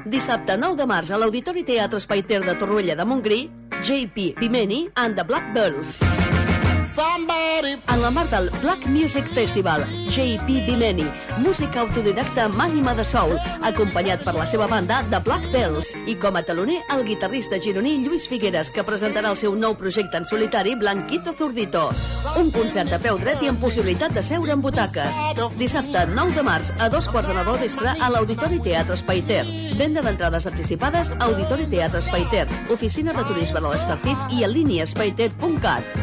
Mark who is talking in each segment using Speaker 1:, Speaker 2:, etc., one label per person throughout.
Speaker 1: Dissabte 9 de març a l'Auditori Teatre Espai Ter de Torroella de Montgrí, J.P. Bimeni and the Black Girls. En la marc del Black Music Festival, J.P. Bimeni, músic autodidacta amb ànima de soul, acompanyat per la seva banda The Black Bells, i com a taloner el guitarrista gironí Lluís Figueres, que presentarà el seu nou projecte en solitari Blanquito Zurdito. Un concert de peu dret i amb possibilitat de seure en butaques. Dissabte 9 de març a 2:15 del vespre a l'Auditori Teatre Espai Ter. Venda d'entrades anticipades a Auditori Teatre Espai Ter, Oficina de Turisme de l'Estartit i en línia espaitet.cat.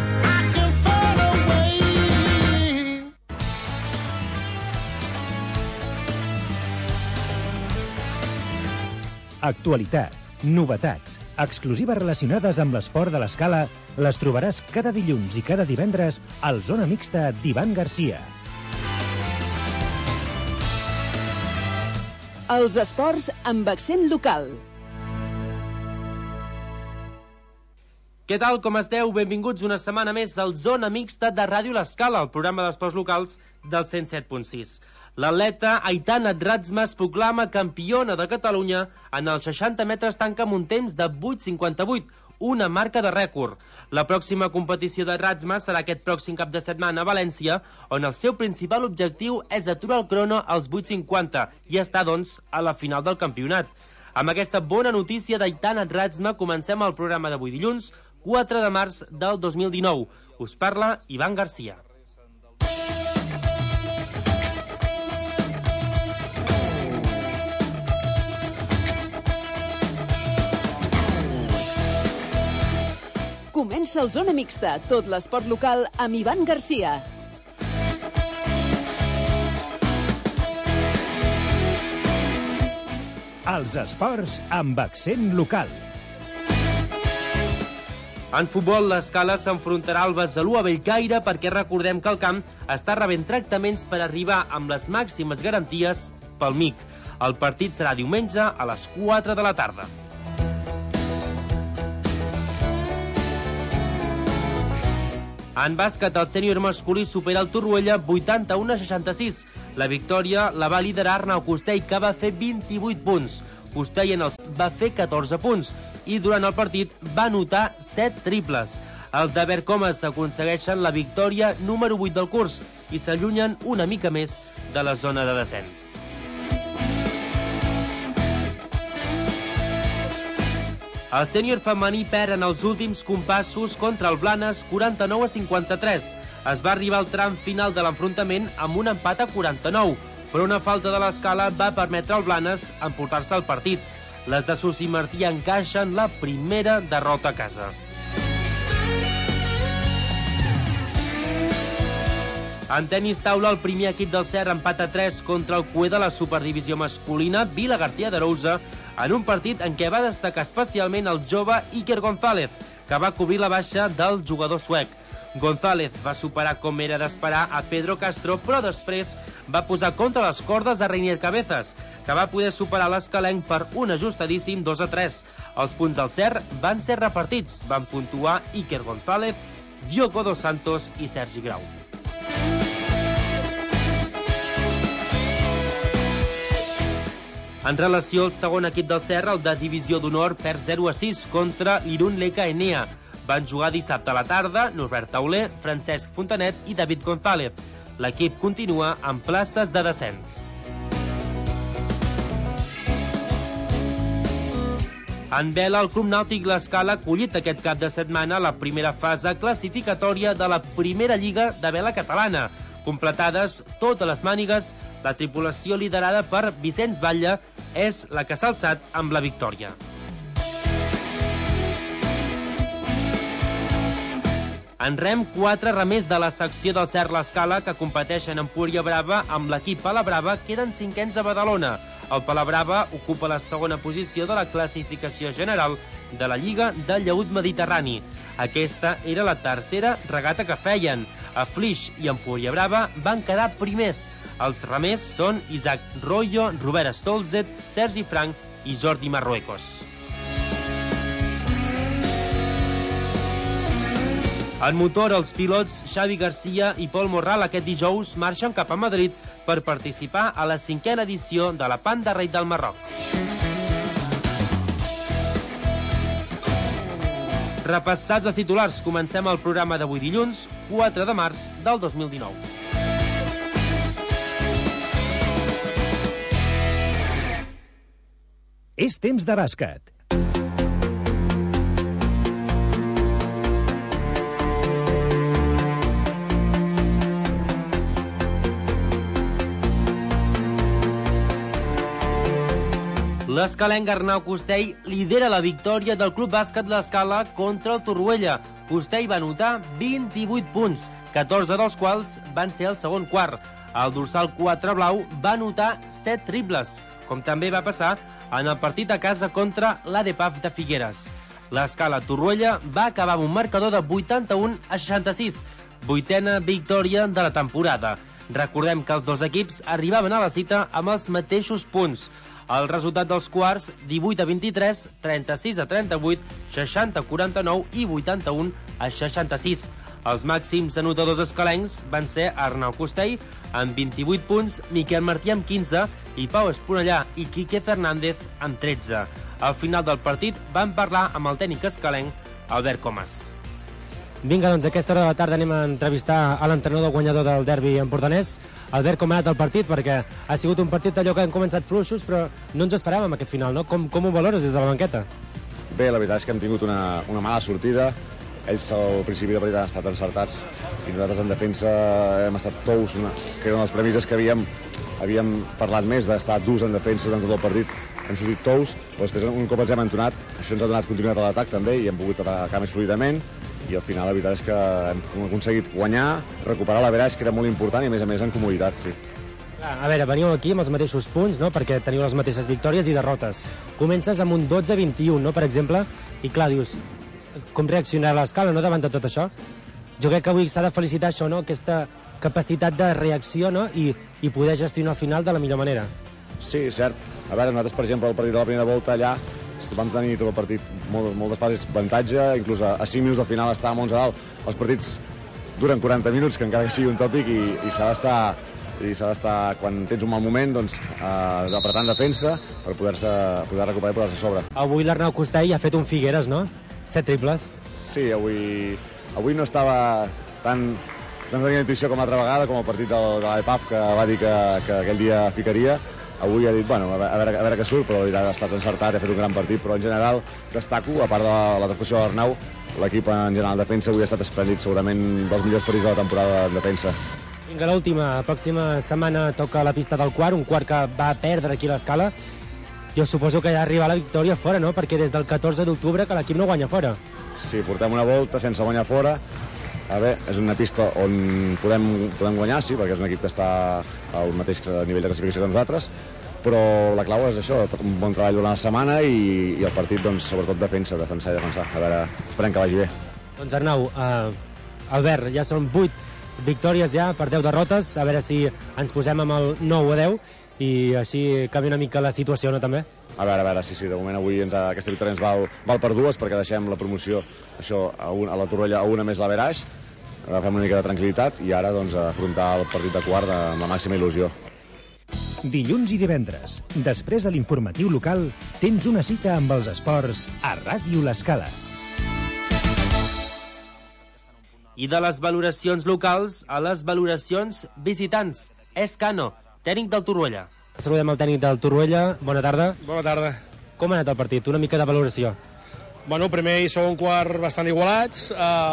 Speaker 2: Actualitat, novetats, exclusives relacionades amb l'esport de l'escala les trobaràs cada dilluns i cada divendres al Zona Mixta d'Ivan Garcia.
Speaker 1: Els esports amb accent local.
Speaker 3: Què tal, com esteu? Benvinguts una setmana més al Zona Mixta de Ràdio L'Escala, el programa d'esports locals del 107.6. L'atleta Aitana Ratzma es proclama campiona de Catalunya en els 60 metres tanca amb un temps de 8:58, una marca de rècord. La pròxima competició de Ratzma serà aquest pròxim cap de setmana a València, on el seu principal objectiu és aturar el crono als 8:50 i estar, doncs, a la final del campionat. Amb aquesta bona notícia d'Aitana Ratzma comencem el programa d'avui dilluns, 4 de març del 2019. Us parla Ivan Garcia.
Speaker 1: Comença el Zona Mixta, tot l'esport local amb Ivan Garcia.
Speaker 2: Els esports amb accent local.
Speaker 3: En futbol, l'Escala s'enfrontarà al Besalú a Bellcaire perquè recordem que el camp està rebent tractaments per arribar amb les màximes garanties pel MIC. El partit serà diumenge a les 4 de la tarda. En bàsquet, el sènior masculí supera el Torroella 81-66. La victòria la va liderar Arnau Costell, que va fer 28 punts. Costell en els va fer 14 punts i durant el partit va anotar 7 triples. Els de Vercomes aconsegueixen la victòria número 8 del curs i s'allunyen una mica més de la zona de descens. El sènior femení perd en els últims compassos contra el Blanes 49-53. Es va arribar al tram final de l'enfrontament amb un empat a 49, però una falta de l'Escala va permetre al Blanes emportar-se el partit. Les de Susi Martí encaixen la primera derrota a casa. En tenis taula, el primer equip del Ser empata 3 contra el cué de la Superdivisió masculina Vila García d'Arousa en un partit en què va destacar especialment el jove Iker González, que va cobrir la baixa del jugador suec. González va superar, com era d'esperar, a Pedro Castro, però després va posar contra les cordes a Reinier Cabezas, que va poder superar l'escalenc per un ajustadíssim 2-3. Els punts del Ser van ser repartits. Van puntuar Iker González, Diogo dos Santos i Sergi Grau. En relació al segon equip del Ser, el de Divisió d'Honor perd 0-6 contra l'Irun Leka Enea. Van jugar dissabte a la tarda Norbert Tauler, Francesc Fontanet i David González. L'equip continua en places de descens. En vela, el Club Nàutic L'Escala ha acollit aquest cap de setmana la primera fase classificatòria de la Primera Lliga de Vela Catalana. Completades totes les mànigues, la tripulació liderada per Vicenç Batlle és la que s'ha alçat amb la victòria. En rem, 4 remers de la secció del Ser L'Escala que competeixen en Empúria Brava amb l'equip Palabrava queden cinquens a Badalona. El Palabrava ocupa la segona posició de la classificació general de la Lliga del Llaüt Mediterrani. Aquesta era la tercera regata que feien. A Flix i Empúria Brava van quedar primers. Els remers són Isaac Royo, Robert Stolzet, Sergi Frank i Jordi Marruecos. En motor, els pilots Xavi Garcia i Pol Morral aquest dijous marxen cap a Madrid per participar a la 5a edició de la Panda Raid del Marroc. Repassats els titulars, comencem el programa d'avui dilluns, 4 de març del 2019.
Speaker 2: És temps de bàsquet.
Speaker 3: L'escalenc Arnau Costell lidera la victòria del Club Bàsquet L'Escala contra el Torroella. Costell va anotar 28 punts, 14 dels quals van ser al segon quart. El dorsal 4 blau va anotar 7 triples, com també va passar en el partit a casa contra l'ADPAF de Figueres. L'Escala Torroella va acabar amb un marcador de 81-66, vuitena victòria de la temporada. Recordem que els dos equips arribaven a la cita amb els mateixos punts. El resultat dels quarts, 18-23, 36-38, 60-49 i 81-66. Els màxims anotadors escalencs van ser Arnau Costell, amb 28 punts, Miquel Martí amb 15 i Pau Esponellà i Quique Fernández amb 13. Al final del partit van parlar amb el tècnic escalenc, Albert Comas.
Speaker 4: Vinga, doncs a aquesta hora de la tarda anem a entrevistar a l'entrenador guanyador del derbi empordanès. Albert, com ha anat el partit? Perquè ha sigut un partit allò que han començat fluixos, però no ens esperàvem aquest final, no? Com ho valores des de la banqueta?
Speaker 5: Bé, la veritat és que hem tingut una mala sortida. Ells al principi de partit han estat encertats i nosaltres en defensa hem estat tous, que eren les premisses que havíem parlat més, d'estar durs en defensa durant tot el partit. Hem sortit tous, però després un cop ens hem entonat, això ens ha donat continuïtat a l'atac també i hem pogut atacar més fluidament i al final la veritat és que hem aconseguit guanyar, recuperar l'average, que era molt important i a més en comoditat, sí.
Speaker 4: A veure, veniu aquí amb els mateixos punts, no?, perquè teniu les mateixes victòries i derrotes. Comences amb un 12-21, no?, per exemple, i clar, dius, com reaccionarà l'Escala, no?, davant de tot això? Jo crec que avui s'ha de felicitar això, no?, aquesta capacitat de reacció, no?, i poder gestionar el final de la millor manera.
Speaker 5: Sí, cert. A veure, nosaltres, per exemple, el partit de la primera volta allà vam tenir tot el partit moltes fases avantatge, inclús a 5 minuts del final estàvem 11 a dalt. Els partits duren 40 minuts, que encara que sigui un tòpic, i s'ha d'estar, quan tens un mal moment, doncs, apretant defensa per poder recuperar i posar-se a sobre.
Speaker 4: Avui l'Arnau Costell ha fet un Figueres, no? 7 triples.
Speaker 5: Sí, avui no estava tan... No tenia intuïció com l'altra vegada, com el partit de l'ADPAF, que va dir que aquell dia ficaria. Avui ha dit, bueno, a veure què surt, però la veritat ha estat encertat, ha fet un gran partit, però en general destaco, a part de la defensa de l'Arnau, l'equip en general de defensa avui ha estat esplèndid, segurament dels millors partits de la temporada de defensa.
Speaker 4: Vinga, l'última. La pròxima setmana toca la pista del quart, un quart que va perdre aquí a l'Escala. Jo suposo que ja arriba la victòria fora, no?, perquè des del 14 d'octubre que l'equip no guanya fora.
Speaker 5: Sí, portem una volta sense guanyar fora. A veure, és una pista on podem guanyar, sí, perquè és un equip que està al mateix nivell de classificació que nosaltres, però la clau és això, un bon treball durant la setmana i el partit, doncs, sobretot defensar. A veure, esperem que vagi bé.
Speaker 4: Doncs Arnau, Albert, ja són 8 victòries ja per 10 derrotes, a veure si ens posem amb el 9 o 10 i així canvia una mica la situació, no, també?
Speaker 5: A veure, sí, de moment avui aquesta victòria ens val per dues, perquè deixem la promoció això a la Torroella a una més l'Averaix, agafem una mica de tranquil·litat i ara doncs afrontar el partit de quart amb la màxima il·lusió.
Speaker 2: Dilluns i divendres, després de l'informatiu local, tens una cita amb els esports a Ràdio L'Escala.
Speaker 3: I de les valoracions locals a les valoracions visitants. Escano, tècnic del Torroella.
Speaker 4: Saludem el tècnic del Torroella. Bona tarda.
Speaker 6: Bona tarda.
Speaker 4: Com ha anat el partit? Una mica de valoració.
Speaker 6: Bueno, primer i segon quart bastant igualats.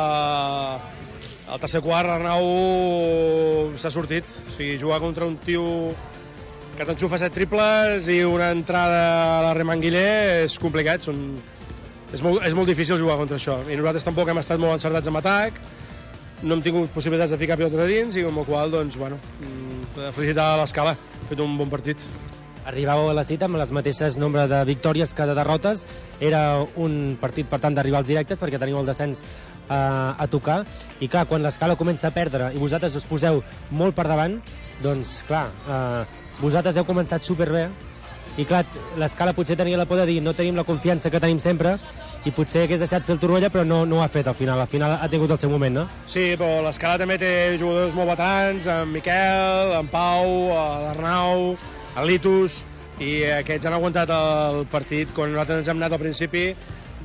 Speaker 6: Al tercer quart Arnau s'ha sortit. O sigui, jugar contra un tio que t'enxufa 7 triples i una entrada a la Remanguiller és complicat. És molt difícil jugar contra això. I nosaltres tampoc hem estat molt encertats en atac. No hem tingut possibilitats de ficar pilota de dins i amb el qual, doncs, bueno, felicitar a l'Escala. Ha fet un bon partit.
Speaker 4: Arribàveu a la cita amb les mateixes nombre de victòries que de derrotes. Era un partit, per tant, de rivals directes perquè teniu el descens a tocar. I clar, quan l'Escala comença a perdre i vosaltres us poseu molt per davant, doncs clar, vosaltres heu començat superbé i clar, l'Escala potser tenia la por de dir no tenim la confiança que tenim sempre i potser hagués deixat fer el Torroella, però no ho ha fet al final ha tingut el seu moment, no?
Speaker 6: Sí, però l'Escala també té jugadors molt veterans, en Miquel, en Pau, l'Arnau, el Litus, i aquests han aguantat el partit. Quan nosaltres ens hem anat al principi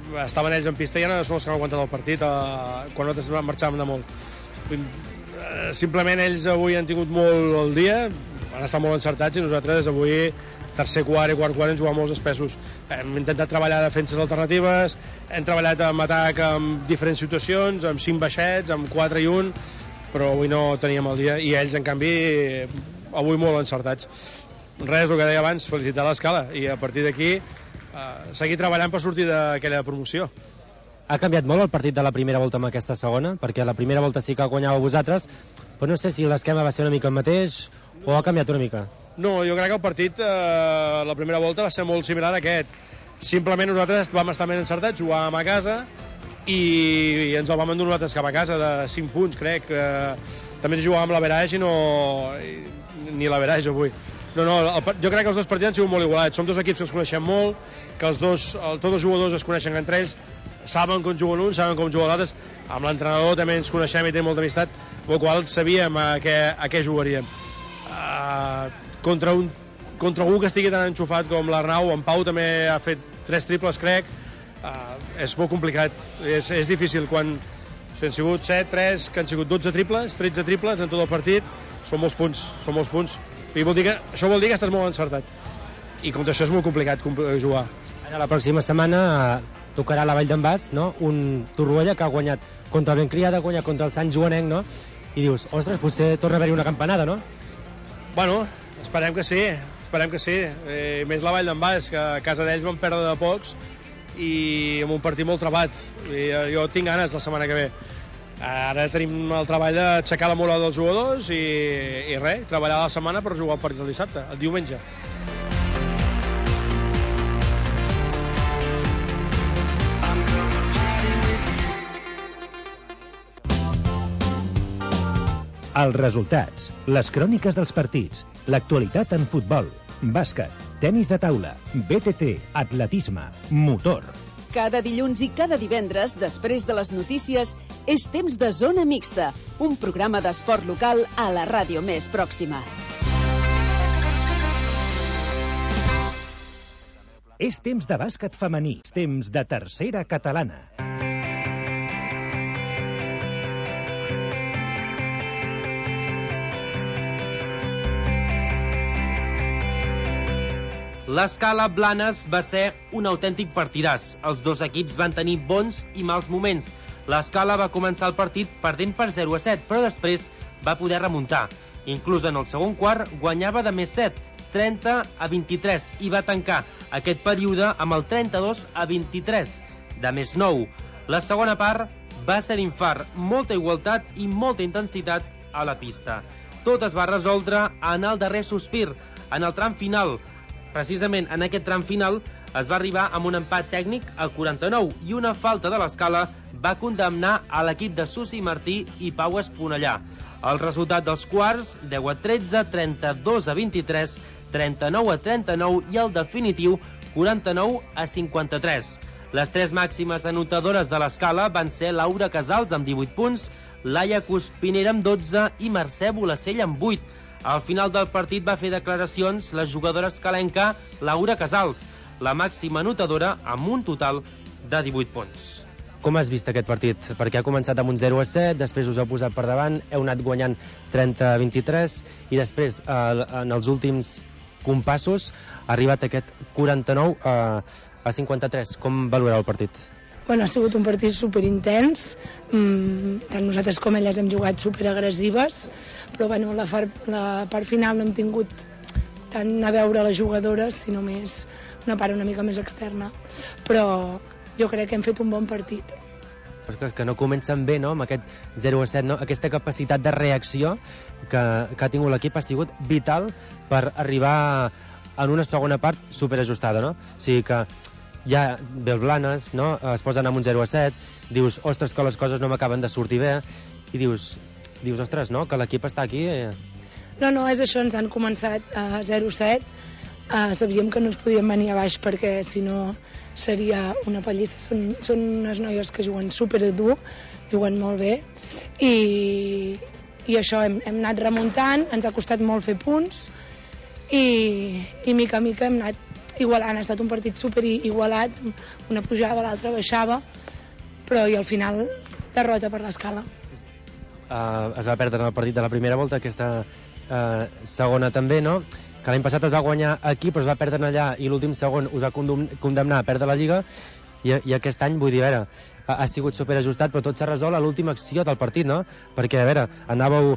Speaker 6: estaven ells en pista i ja són els que han aguantat el partit quan nosaltres marxàvem de molt. Simplement ells avui han tingut molt el dia, han estat molt encertats, i nosaltres avui tercer quart i quart hem jugat molts espessos. Hem intentat treballar defenses alternatives, hem treballat en atac en diferents situacions, amb 5 baixets, amb 4 i 1, però avui no teníem el dia, i ells en canvi avui molt encertats. Res, el que deia abans, felicitar l'Escala, i a partir d'aquí seguir treballant per sortir d'aquella promoció.
Speaker 4: Ha canviat molt el partit de la primera volta amb aquesta segona? Perquè la primera volta sí que guanyàveu vosaltres, però no sé si l'esquema va ser una mica el mateix o ha canviat una mica.
Speaker 6: No, jo crec que el partit, la primera volta, va ser molt similar a aquest. Simplement nosaltres vam estar més encertats, jugàvem a casa i ens el vam endur nosaltres cap a casa de 5 punts, crec. També jugàvem l'average ni l'average avui. No, jo crec que els dos partits han sigut molt igualats. Som dos equips que ens coneixem molt, que tots els jugadors es coneixen entre ells, saben com juguen uns, saben com juguen l'altres. Amb l'entrenador també ens coneixem i tenim molta amistat, amb la qual sabíem a què jugaríem. Contra algú que estigui tan enxufat com l'Arnau, en Pau també ha fet 3 triples, crec. És molt complicat, és difícil. Quan han sigut 7, 3, que han sigut 12 triples, 13 triples en tot el partit, són molts punts. I això vol dir que estàs molt encertat. I contra això és molt complicat jugar.
Speaker 4: Ara, la pròxima setmana tocarà la Vall d'en Bas, no? Un Torroella que ha guanyat contra el Bencriada, ha guanyat contra el Sant Joanenc, no? I dius, ostres, potser torna a haver-hi una campanada, no?
Speaker 6: Bueno, esperem que sí. Més la Vall d'en Bas, que a casa d'ells van perdre de pocs i amb un partit molt trebat. Jo tinc ganes la setmana que ve. Ara tenim el treball d'aixecar la moral dels jugadors i res, treballar la setmana per jugar el partit el dissabte, el diumenge.
Speaker 2: Els resultats, les cròniques dels partits, l'actualitat en futbol, bàsquet, tenis de taula, BTT, atletisme, motor.
Speaker 1: Cada dilluns i cada divendres, després de les notícies, és temps de Zona Mixta, un programa d'esport local a la ràdio més pròxima.
Speaker 2: És temps de bàsquet femení, temps de tercera catalana.
Speaker 3: L'Escala Blanes va ser un autèntic partidàs. Els dos equips van tenir bons i mals moments. L'Escala va començar el partit perdent per 0-7, però després va poder remuntar. Inclús en el segon quart guanyava de més 7, 30-23, i va tancar aquest període amb el 32-23, de més 9. La segona part va ser d'infart, molta igualtat i molta intensitat a la pista. Tot es va resoldre en el darrer sospir, en el tram final. Precisament en aquest tram final es va arribar amb un empat tècnic al 49 i una falta de l'Escala va condemnar a l'equip de Susi Martí i Pau Esponellà. El resultat dels quarts, 10-13, 32-23, 39-39 i el definitiu, 49-53. Les 3 màximes anotadores de l'Escala van ser Laura Casals amb 18 punts, Laia Cuspinera amb 12 i Mercè Bolacell amb 8. Al final del partit va fer declaracions la jugadora escalenca Laura Casals, la màxima anotadora amb un total de 18 punts.
Speaker 4: Com has vist aquest partit? Perquè ha començat amb un 0-7, després us ha posat per davant, heu anat guanyant 30-23 i després, en els últims compassos, ha arribat aquest 49-53. Com valoreu el partit?
Speaker 7: Bueno, ha sigut un partit superintens, tant nosaltres com elles hem jugat superagressives, però bueno, la part final no hem tingut tant a veure les jugadores, sinó més una part una mica més externa, però jo crec que hem fet un bon partit.
Speaker 4: Que no comencen bé, no?, amb aquest 0-7, no? Aquesta capacitat de reacció que ha tingut l'equip ha sigut vital per arribar en una segona part superajustada, no? O sigui que ja ve el Blanes, no? Es posen amb un 0-7, dius, ostres, que les coses no m'acaben de sortir bé, i dius, ostres, no?, que l'equip està aquí.
Speaker 7: No, és això, ens han començat a 0-7, sabíem que no ens podíem venir a baix perquè si no seria una pallissa. Són unes noies que juguen superdur, juguen molt bé, i això, hem anat remuntant, ens ha costat molt fer punts, i mica a mica hem igualant, ha estat un partit super igualat, una pujava, l'altra baixava, però i al final derrota per l'Escala.
Speaker 4: Es va perdre en el partit de la primera volta, aquesta segona també, no? Que l'any passat es va guanyar aquí, però es va perdre allà i l'últim segon us va condemnar a perdre la Lliga, i aquest any, vull dir, a veure, ha sigut superajustat, però tot s'ha resolt a l'última acció del partit, no? Perquè, a veure, anàveu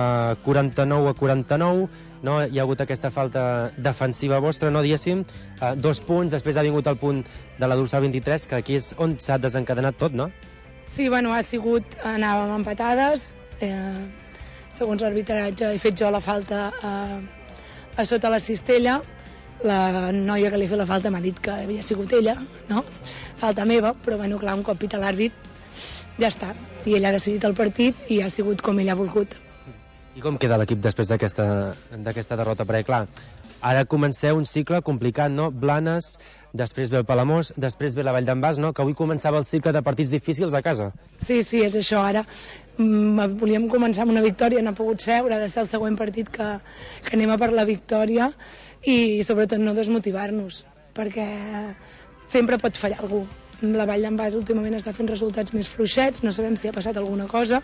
Speaker 4: 49-49, no? Hi ha hagut aquesta falta defensiva vostra, no, diguéssim, 2 punts, després ha vingut el punt de la dorsal 23, que aquí és on s'ha desencadenat tot, no?
Speaker 7: Sí, bueno, ha sigut, anàvem empatades, segons l'arbitratge he fet jo la falta a sota la cistella, la noia que li ha fet la falta m'ha dit que havia sigut ella, no? Falta meva, però bueno, clar, un cop pita l'àrbit ja està, i ell ha decidit el partit i ha sigut com ell ha volgut.
Speaker 4: I com queda l'equip després d'aquesta derrota? Perquè clar, ara comenceu un cicle complicat, no? Blanes, després ve el Palamós, després ve la Vall d'en Bas, no? Que avui començava el cicle de partits difícils a casa.
Speaker 7: Sí, és això, ara volíem començar amb una victòria, no ha pogut ser, haurà de ser el següent partit que anem a per la victòria i sobretot no desmotivar-nos, perquè sempre pot fallar algú. La Vall d'en Bas últimament està fent resultats més fluixets, no sabem si ha passat alguna cosa,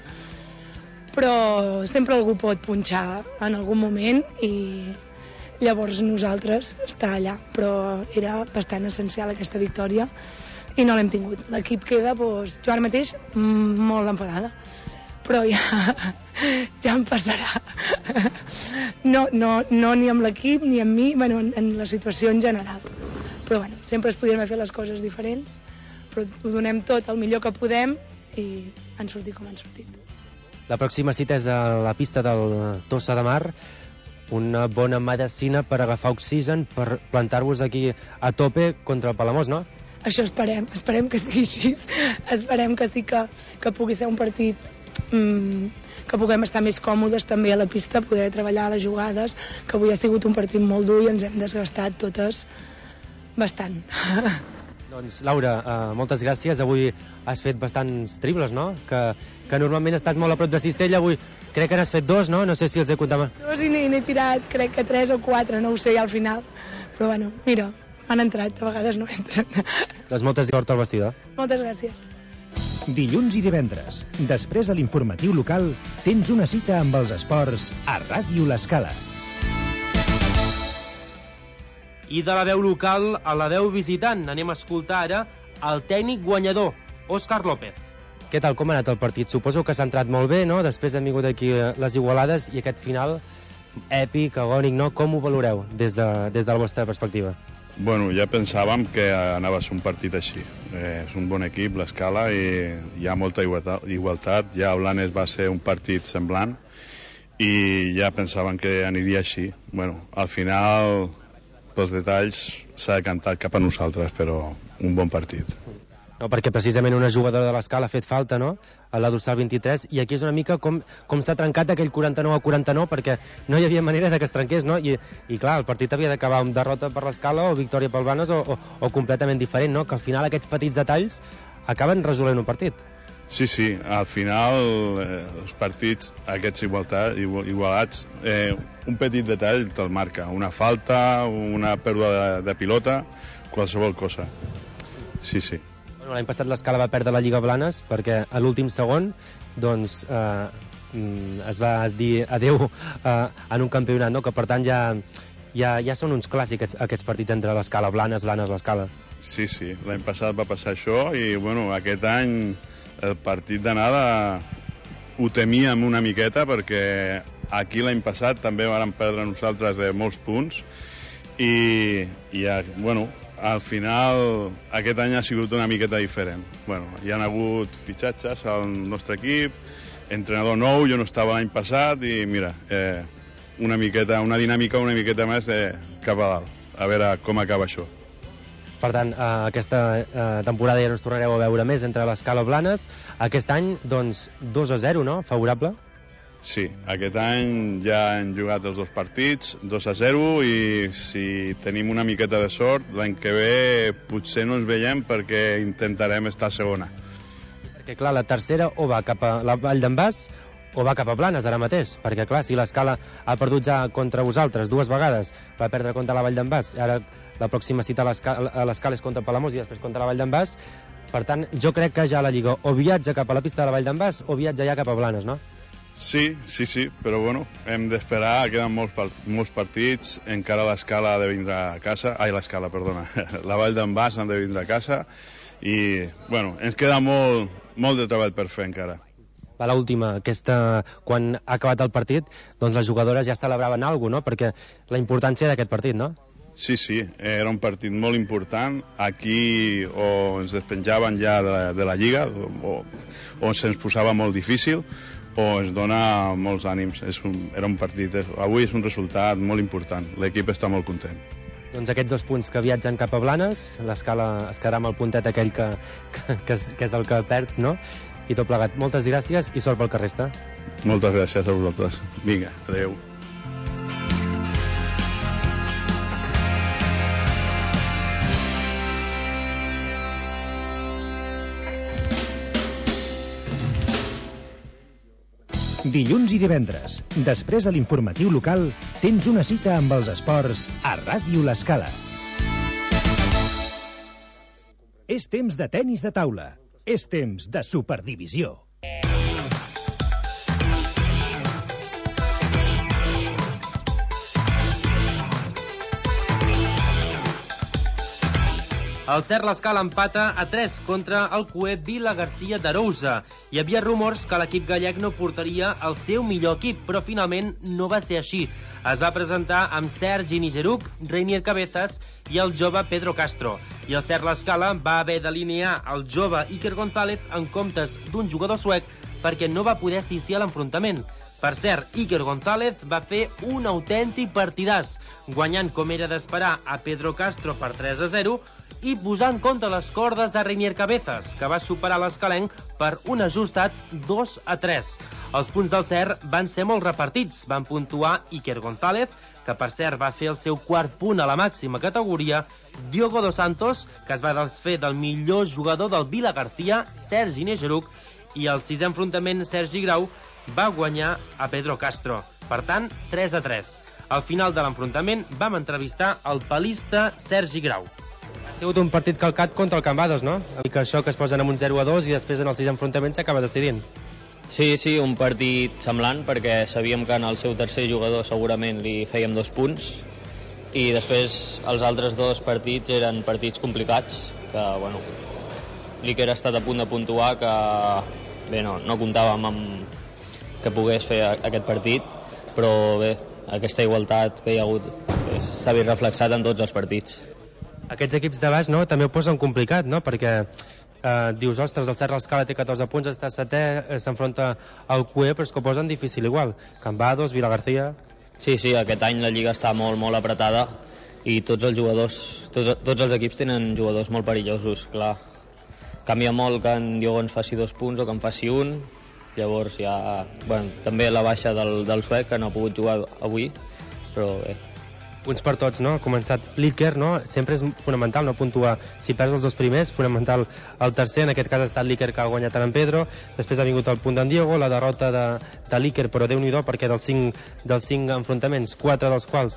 Speaker 7: però sempre algú pot punxar en algun moment i llavors nosaltres està allà, però era bastant essencial aquesta victòria i no l'hem tingut. L'equip queda, doncs, jo ara mateix molt enfadada, però ja em passarà. No ni amb l'equip ni amb mi, bueno, en la situació en general. Però bueno, sempre es podien haver fet les coses diferents, però ho donem tot el millor que podem i han sortit com han sortit.
Speaker 4: La pròxima cita és a la pista del Tossa de Mar, una bona medicina per agafar oxigen, per plantar-vos aquí a tope contra el Palamós, no?
Speaker 7: Això esperem que sigui així, esperem que sí que pugui ser un partit que puguem estar més còmodes també a la pista, poder treballar les jugades, que avui ha sigut un partit molt dur i ens hem desgastat totes bastant.
Speaker 4: Doncs, Laura, moltes gràcies. Avui has fet bastants triples, no? Que normalment estàs molt a prop de cistella. Avui crec que n'has fet 2, no? No sé si els he comptat.
Speaker 7: 2 i n'he tirat, crec que 3 o 4, no ho sé, al final. Però bueno, mira, han entrat, a vegades no entren.
Speaker 4: Doncs moltes sort al vestidor.
Speaker 7: Moltes gràcies.
Speaker 2: Dilluns i divendres, després de l'informatiu local, tens una cita amb els esports a Ràdio L'Escala.
Speaker 3: I de la veu local a la veu visitant anem a escoltar ara el tècnic guanyador, Òscar López.
Speaker 4: Què tal, com ha anat el partit? Suposo que s'ha entrat molt bé, no? Després han vingut aquí les igualades i aquest final èpic, agònic, no? Com ho valoreu des de la vostra perspectiva?
Speaker 8: Bueno, ja pensàvem que anava a ser un partit així. És un bon equip, l'Escala, i hi ha molta igualtat. Ja a Blanes va ser un partit semblant i ja pensàvem que aniria així. Bueno, al final, pels detalls, s'ha decantat cap a nosaltres, però un bon partit.
Speaker 4: No, perquè precisament una jugadora de l'Escala ha fet falta, no?, a la dorsal 23, i aquí és una mica com s'ha trencat aquell 49-49, perquè no hi havia manera de que es trenqués, no? I clar, el partit havia d'acabar amb derrota per l'Escala o victòria pel Blanes o completament diferent, no? Que al final aquests petits detalls acaben resolent un partit.
Speaker 8: Sí, al final els partits aquests igualats, un petit detall te'l marca, una falta, una pèrdua de pilota, qualsevol cosa. Sí.
Speaker 4: Bueno, l'any passat l'Escala va perdre la Lliga Blanes perquè a l'últim segon doncs, es va dir adeu en un campionat, no? Que per tant ja són uns clàssics aquests partits entre l'Escala, Blanes, l'Escala.
Speaker 8: Sí, l'any passat va passar això i bueno, aquest any el partit d'anada ho temíem una miqueta perquè aquí l'any passat també vàrem perdre nosaltres de molts punts i bueno, al final aquest any ha sigut una miqueta diferent. Bueno, hi ha hagut fitxatges al nostre equip, entrenador nou, jo no estava l'any passat i mira, una dinàmica una miqueta més cap a dalt, a veure com acaba això.
Speaker 4: Per tant, aquesta temporada ja no ens tornareu a veure més entre l'Escala i Blanes. Aquest any, doncs, 2-0, no? Favorable?
Speaker 8: Sí, aquest any ja hem jugat els 2 partits, 2-0, i si tenim una miqueta de sort, l'any que ve potser no ens veiem perquè intentarem estar segona.
Speaker 4: Perquè, clar, la tercera o va cap a la Vall d'en Bas o va cap a Blanes ara mateix, perquè clar, si l'Escala ha perdut ja contra vosaltres 2 vegades, va perdre contra la Vall d'en Bas, ara la pròxima cita a l'Escala és contra Palamós i després contra la Vall d'en Bas, per tant, jo crec que ja la Lliga o viatja cap a la pista de la Vall d'en Bas o viatja ja cap a Blanes, no?
Speaker 8: Sí, però bueno, hem d'esperar, queden molts partits, encara l'Escala ha de vindre a casa, l'Escala, perdona, la Vall d'en Bas han de vindre a casa i, bueno, ens queda molt de treball per fer encara.
Speaker 4: Va l'última, quan ha acabat el partit, doncs les jugadores ja celebraven alguna cosa, no? Perquè la importància d'aquest partit, no?
Speaker 8: Sí, era un partit molt important. Aquí o ens despenjaven ja de la Lliga, o se'ns posava molt difícil, o ens dona molts ànims. Era un partit, avui és un resultat molt important. L'equip està molt content.
Speaker 4: Doncs aquests 2 punts que viatgen cap a Blanes, l'Escala es quedarà amb el puntet aquell que és el que perds, no? I tot plegat. Moltes gràcies i sort pel que resta.
Speaker 8: Moltes gràcies a vosaltres. Vinga, adeu.
Speaker 2: Dilluns i divendres, després de l'informatiu local, tens una cita amb els esports a Ràdio L'Escala. És temps de tenis de taula. És temps de Superdivisió.
Speaker 3: El Cert l'Escala empata a 3 contra el CUE Vila Garcia d'Arousa. Hi havia rumors que l'equip gallec no portaria el seu millor equip, però finalment no va ser així. Es va presentar amb Sergi Nigeruc, Reinier Cabezas i el jove Pedro Castro. I el Cert l'Escala va haver d'alinear el jove Iker González en comptes d'un jugador suec perquè no va poder assistir a l'enfrontament. Per cert, Iker González va fer un autèntic partidàs, guanyant com era d'esperar a Pedro Castro per 3-0 i posant contra les cordes a Reinier Cabezas, que va superar l'escalenc per un ajustat 2-3. Els punts del Cert van ser molt repartits. Van puntuar Iker González, que per cert va fer el seu 4 punt a la màxima categoria, Diogo dos Santos, que es va desfer del millor jugador del Vila Garcia, Sergi Nigeruc, i el 6è enfrontament, Sergi Grau, va guanyar a Pedro Castro. Per tant, 3-3. Al final de l'enfrontament vam entrevistar el palista Sergi Grau.
Speaker 4: Ha sigut un partit calcat contra el Cambados, no? Que això que es posen amb un 0-2 i després en el 6è enfrontament s'acaba decidint.
Speaker 9: Sí, un partit semblant, perquè sabíem que en el seu tercer jugador segurament li fèiem 2 punts i després els altres 2 partits eren partits complicats, que, bueno, l'Iker ha estat a punt de puntuar, que bé, no comptàvem amb que pogués fer aquest partit, però bé, aquesta igualtat que hi ha hagut s'ha vist reflexat en tots els partits.
Speaker 4: Aquests equips de baix, no?, també ho posen complicat, no?, perquè dius, ostres, el Cert l'Escala té 14 punts, està 7è, s'enfronta al CUE, però és que ho posen difícil igual. Cambados, Vila Garcia...
Speaker 9: Sí, aquest any la Lliga està molt apretada i tots els jugadors, tots els equips tenen jugadors molt perillosos, clar. Canvia molt que en Diogo ens faci 2 punts o que en faci 1, llavors ja... Bueno, també la baixa del suec, que no ha pogut jugar avui, però bé.
Speaker 4: Punts per tots, no? Ha començat l'Iker, no? Sempre és fonamental no puntuar. Si perds els 2 primers, fonamental el tercer. En aquest cas ha estat l'Iker, que ha guanyat en Pedro. Després ha vingut el punt d'en Diego, la derrota de l'Iker, però Déu-n'hi-do, perquè dels 5 enfrontaments, 4 dels quals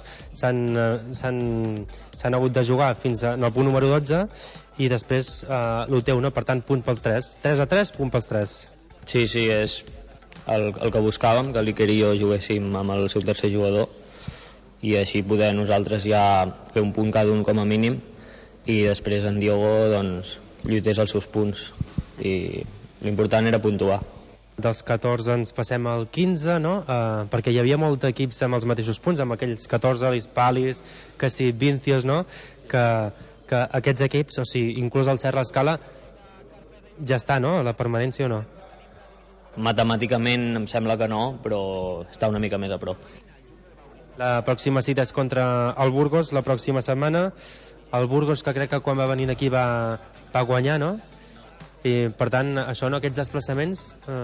Speaker 4: s'han hagut de jugar fins al punt número 12, i després el teu, no? Per tant, punt pels 3. 3-3, punt pels 3.
Speaker 9: Sí, és el que buscàvem, que l'Iker i jo juguéssim amb el seu tercer jugador, i així poder nosaltres ja fer un punt cada un com a mínim, i després en Diogo doncs lluités els seus punts, i l'important era puntuar.
Speaker 4: Dels 14 ens passem al 15, no? Perquè hi havia molts equips amb els mateixos punts, amb aquells 14, l'Hispalis, que si Vincios, no? Que aquests equips, o sigui, inclús el Cert l'Escala, ja està, no? La permanència o no?
Speaker 9: Matemàticament em sembla que no, però està una mica més a prop.
Speaker 4: La pròxima cita és contra el Burgos, la pròxima setmana. El Burgos, que crec que quan va venir aquí va guanyar, no? I, per tant, això, no? Aquests desplaçaments,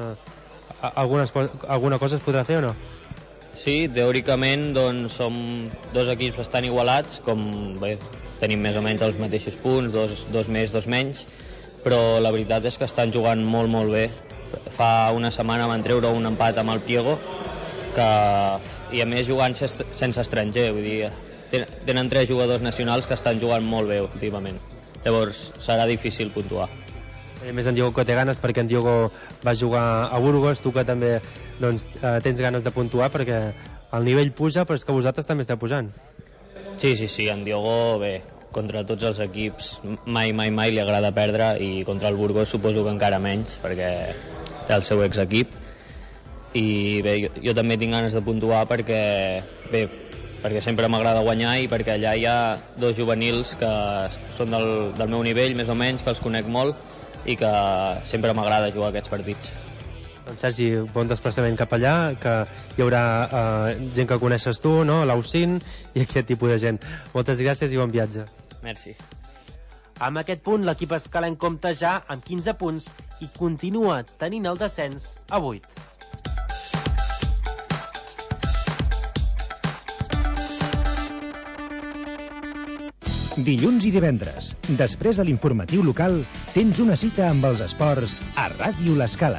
Speaker 4: alguna cosa es podrà fer o no?
Speaker 9: Sí, teòricament doncs, som 2 equips bastant igualats, com bé, tenim més o menys els mateixos punts, dos més, 2 menys, però la veritat és que estan jugant molt bé Fa una setmana van treure un empat amb el Priego, i a més jugant sense estranger, vull dir, tenen 3 jugadors nacionals que estan jugant molt bé últimament. Llavors serà difícil puntuar.
Speaker 4: A més, en Diogo que té ganes, perquè en Diogo va jugar a Burgos, tu que també tens ganes de puntuar, perquè el nivell puja, però és que vosaltres també esteu pujant.
Speaker 9: Sí, en Diogo, bé, contra tots els equips mai li agrada perdre, i contra el Burgos suposo que encara menys, perquè té el seu exequip. I bé, jo també tinc ganes de puntuar perquè sempre m'agrada guanyar, i perquè allà hi ha 2 juvenils que són del meu nivell, més o menys, que els conec molt, i que sempre m'agrada jugar aquests partits.
Speaker 4: Doncs Sergi, bon desplaçament cap allà, que hi haurà gent que coneixes tu, no? L'Aucin i aquest tipus de gent. Moltes gràcies i bon viatge.
Speaker 9: Merci.
Speaker 3: Amb aquest punt, l'equip escalenc compta ja amb 15 punts i continua tenint el descens a 8.
Speaker 2: Dilluns i divendres, després de l'informatiu local, tens una cita amb els esports a Ràdio L'Escala.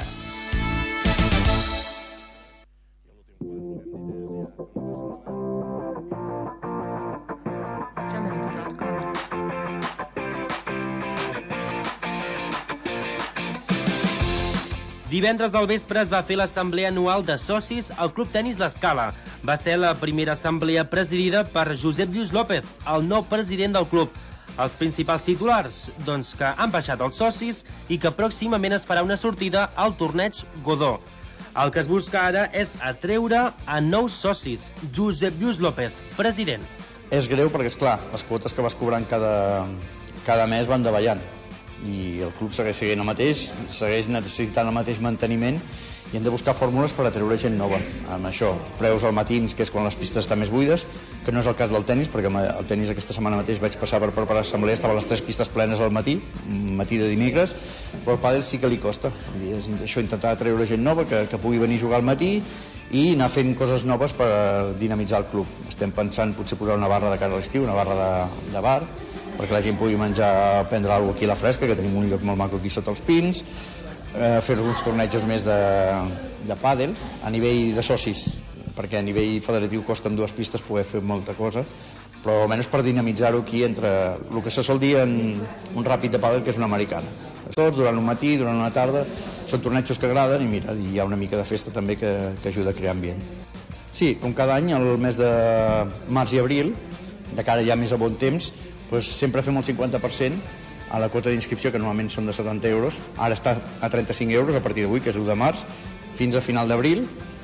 Speaker 3: Divendres al vespre es va fer l'assemblea anual de socis al Club Tenis L'Escala. Va ser la primera assemblea presidida per Josep Lluís López, el nou president del club. Els principals titulars, doncs, que han baixat els socis i que pròximament es farà una sortida al torneig Godó. El que es busca ara és atreure a nous socis. Josep Lluís López, president.
Speaker 10: És greu perquè, esclar, les quotes que vas cobrant cada mes van davallant, i el club segueix sent el mateix, segueix necessitant el mateix manteniment, i hem de buscar fórmules per atreure gent nova. Amb això, preus al matins, que és quan les pistes estan més buides, que no és el cas del tennis, perquè el tennis aquesta setmana mateix vaig passar per preparar l'assemblea, estaven les 3 pistes plenes al matí de dimecres, però al pàdel sí que li costa. És això, intentar atreure gent nova que pugui venir a jugar al matí i anar fent coses noves per dinamitzar el club. Estem pensant potser posar una barra de cara a l'estiu, una barra de bar, perquè la gent pugui menjar, prendre alguna cosa aquí a la fresca, que tenim un lloc molt maco aquí sota els pins, fer uns tornejos més de pàdel a nivell de socis, perquè a nivell federatiu costa amb 2 pistes poder fer molta cosa, però almenys per dinamitzar-ho aquí entre el que se sol dir en un ràpid de pàdel, que és una americana. Tots, durant un matí, durant una tarda, són tornejos que agraden, i mira, hi ha una mica de festa també que ajuda a crear ambient. Sí, com cada any, el mes de març i abril, de cara ja més a bon temps, doncs sempre fem el 50% a la quota d'inscripció, que normalment són de 70 euros. Ara està a 35 euros a partir d'avui, que és 1 de març, fins a final d'abril.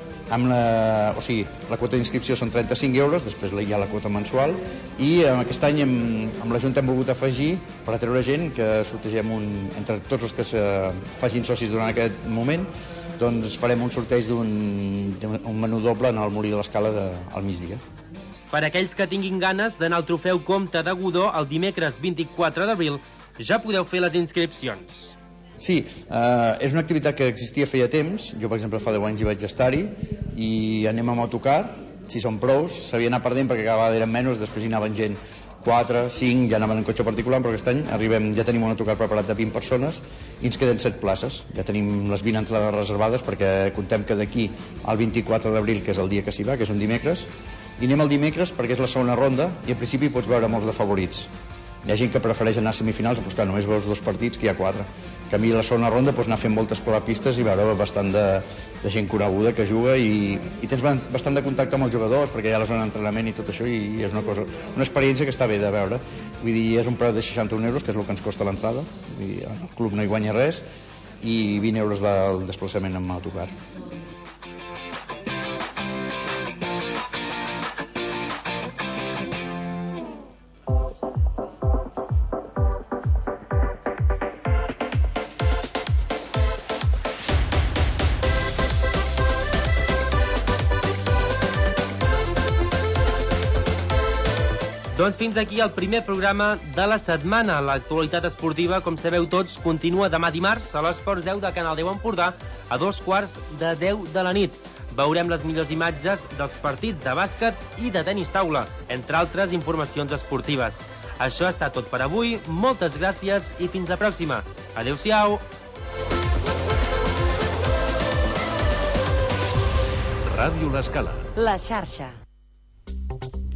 Speaker 10: La quota d'inscripció són 35 euros, després hi ha la quota mensual, i aquest any amb la Junta hem volgut afegir, per atreure gent, que sortegem entre tots els que se facin socis durant aquest moment, doncs farem un sorteig d'un menú doble en el Molí de l'Escala al migdia.
Speaker 3: Per aquells que tinguin ganes d'anar al Trofeu Comte de Godó el dimecres 24 d'abril, ja podeu fer les inscripcions.
Speaker 10: Sí, és una activitat que existia feia temps. Jo, per exemple, fa 10 anys hi vaig estar-hi, i anem amb autocar, si són prous, s'havia anat perdent perquè cada vegada eren menys, després hi anaven gent 4, 5, ja anaven en cotxe particular, però aquest any ja tenim un autocar preparat de 20 persones i ens queden 7 places. Ja tenim les 20 entrades reservades, perquè contem que d'aquí al 24 d'abril, que és el dia que s'hi va, que és un dimecres, i anem el dimecres perquè és la segona ronda i al principi pots veure molts de favorits. Hi ha gent que prefereix anar a semifinals, doncs clar, només veus 2 partits, que hi ha 4. Que a mi la segona ronda pots anar fent moltes provapistes i veure bastant de gent coneguda que juga, i tens bastant de contacte amb els jugadors, perquè hi ha la zona d'entrenament i tot això, i és una experiència que està bé de veure. Vull dir, és un preu de 61 euros, que és el que ens costa l'entrada, el club no hi guanya res, i 20 euros del desplaçament amb autocar.
Speaker 3: Doncs fins aquí el primer programa de la setmana. L'actualitat esportiva, com sabeu tots, continua demà dimarts a l'Esports 10 de Canal 10 Empordà a 2:15 de la nit. Veurem les millors imatges dels partits de bàsquet i de tenis taula, entre altres informacions esportives. Això ha estat tot per avui. Moltes gràcies i fins la pròxima. Adéu-siau.
Speaker 11: Ràdio L'Escala.
Speaker 1: La xarxa.